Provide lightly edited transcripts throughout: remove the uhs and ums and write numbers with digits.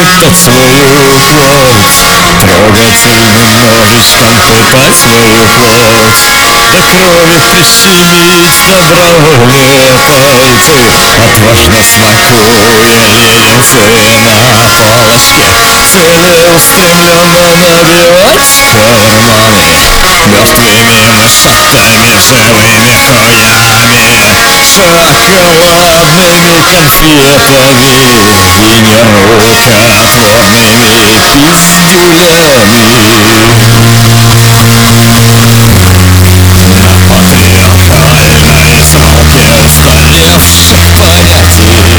поцелуй твой, трогательный мой, как бы поцеловать до крови в трещине собрал летом. Отважно смакуя леденцы на палочке, целый устремленно набивать карманы мертвыми мышатами, живыми коями, шоколадными конфетами и нерукотворными пиздюлями. На патриархальной свалке устаревших понятий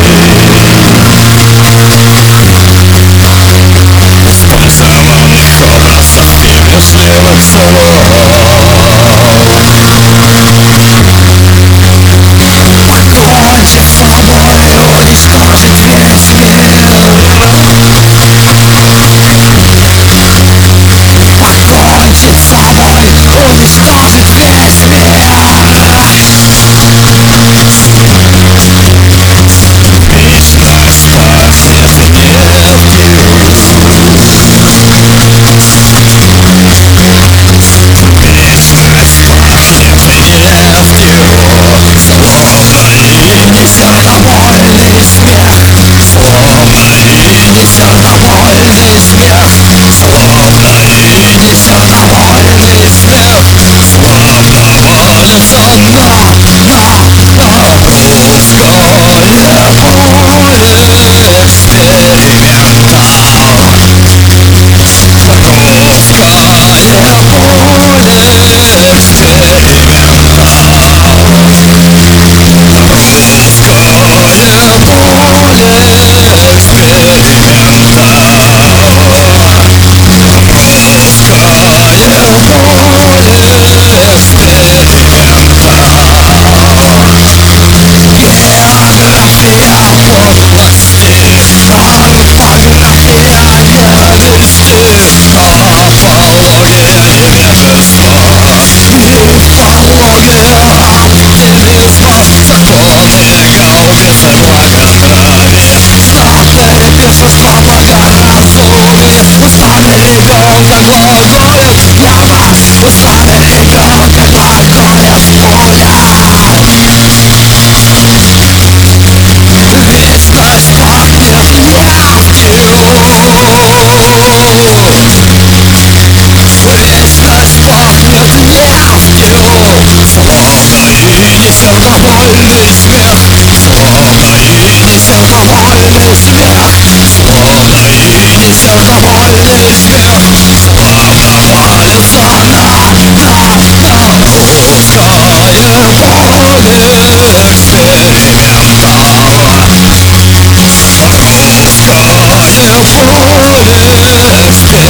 скомсомольных образов и вежливых слов покончит с собой, уничтожит весь мир. Покончит с собой, уничтожит весь мир. Вечность пахнет нефтью. Вечность пахнет нефтью, словно и не сердобольный смех, словно и не сердобольный смех, словно и не сердобольный смех, словно валится на русское поле эксперимента. Сердобольный смех, словно и не сердобольный смех, словно и не сердобольный смех, славно валится на русское поле эксперимента. Русское поле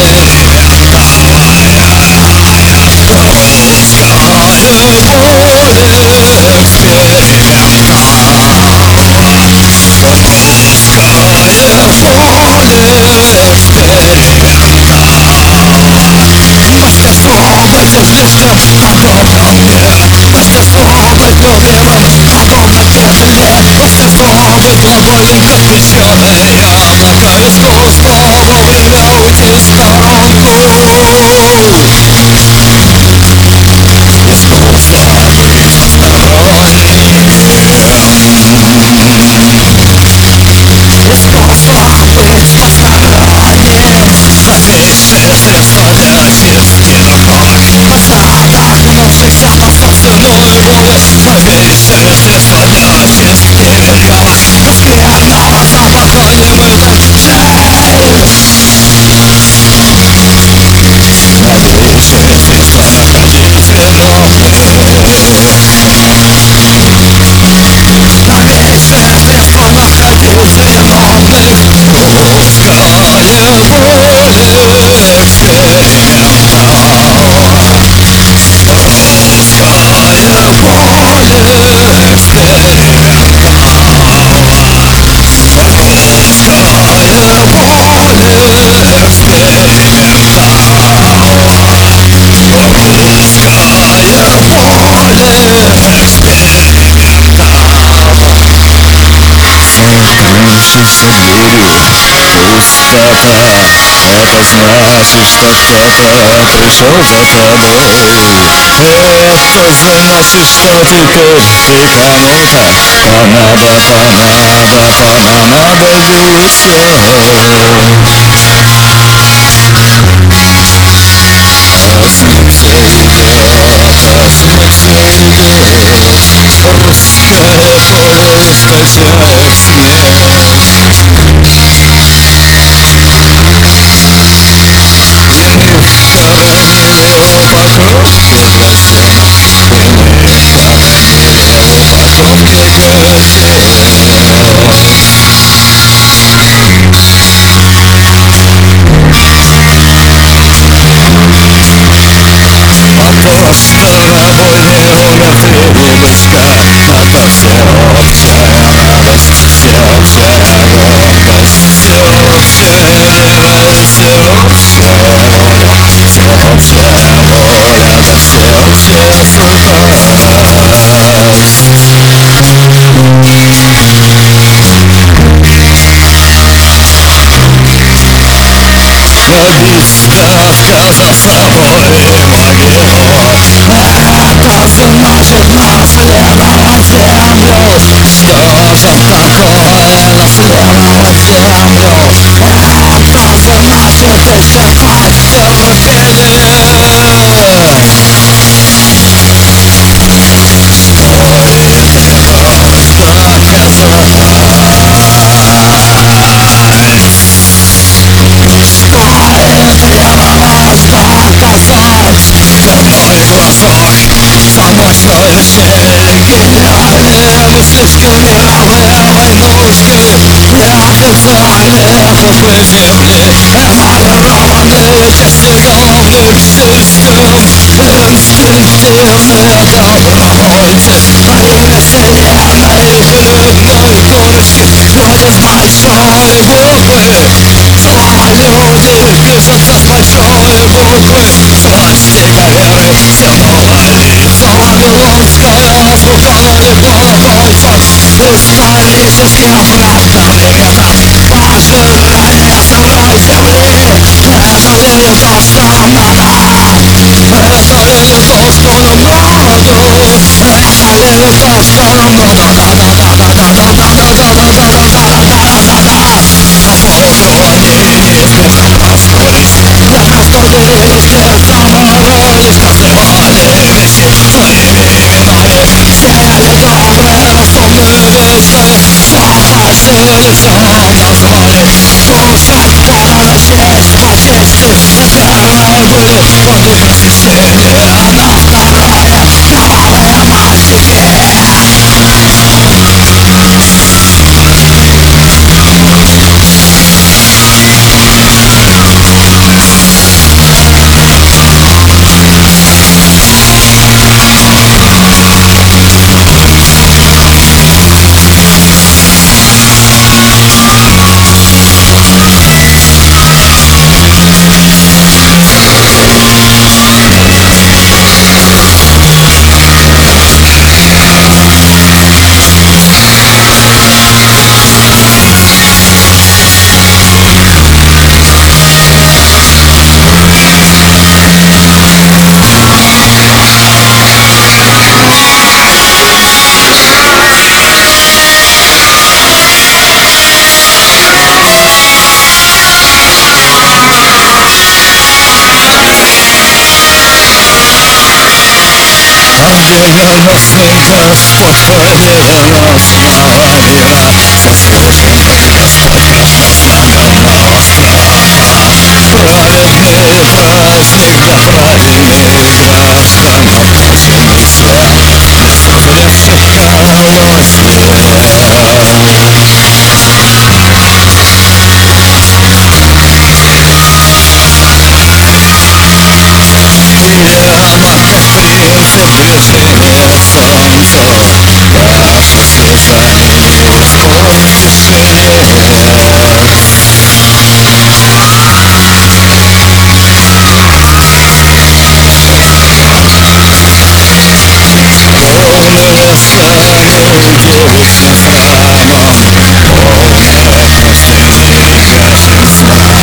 Мастерство быть неуспешным, огромном мире. Мастерство быть неумелым, огромном петле. Мастерство быть довольным, как печеное яблоко. Искусство вовремя уйти в сторонку. Искусство быть посторонним. Искусство быть посторонним. Простейшее средство для очистки духовных остаточнувшихся по собственную волю. Слабейшее средство для очистки вильного до скверного запаха немытых шеи. Это значит, что кто-то пришел за тобой. Это значит, что теперь ты кому-то понадобился. Снится идет, снится идет, русское поле скользяет снег. Старовольные умерли бубочка, это всеобщая радость, всеобщая гордость, всеобщая вера, всеобщая воля, всеобщая воля, да всеобщая Навечно отказаться собой, мой герой. Это значит наследовать землю. Что же такое наследовать землю? Это значит исчерпать терпение. Темной глазок, замочной гениальные мыслишки, мировые войнушки, неофициальные куклы земли, эмалированные десятиголовым систем, инстинктивные добровольцы во имя вселенной хлебной курочки, люди с большой буквы. Слова люди пишутся с большой буквы. Свастика веры, символолица, вавилонская азбука лолипопойцев. Исторический фрактализм, пожирание сырой земли. Это ли не то, что нам надо? Это ли не то, что нам надо? Это ли не то, что нам надо? Заморозить называли вещи своими именами. Сеяли добрые разумные вещи, запасили все назвали. Кушать предано честь по чести. На первое были годы просвещения, а на второе кровавые мальчики. Победоносный Господь победоносного мира заслуженное место каждого знаменного острова. Праведный праздник для правильных граждан, полученный свет вместо тлевших колосьев. Небо, как принцип движения солнца, наше служение полные сами удивительным храмом, полное пустынных качеств.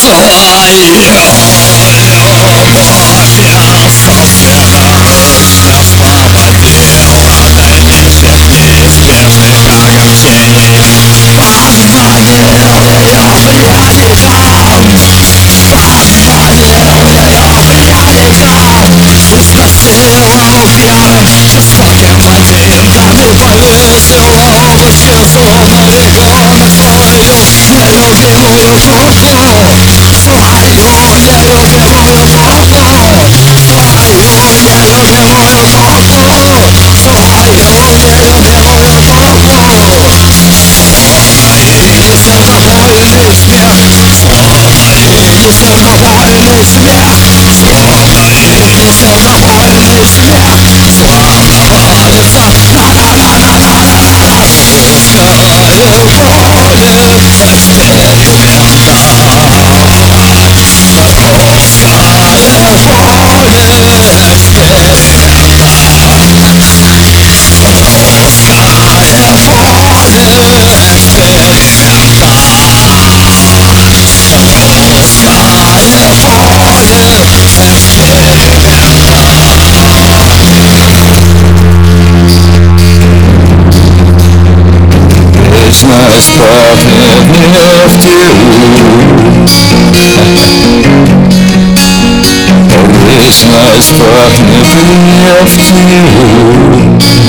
Christmas pachnie w tyłu. Christmas pachnie w tyłu.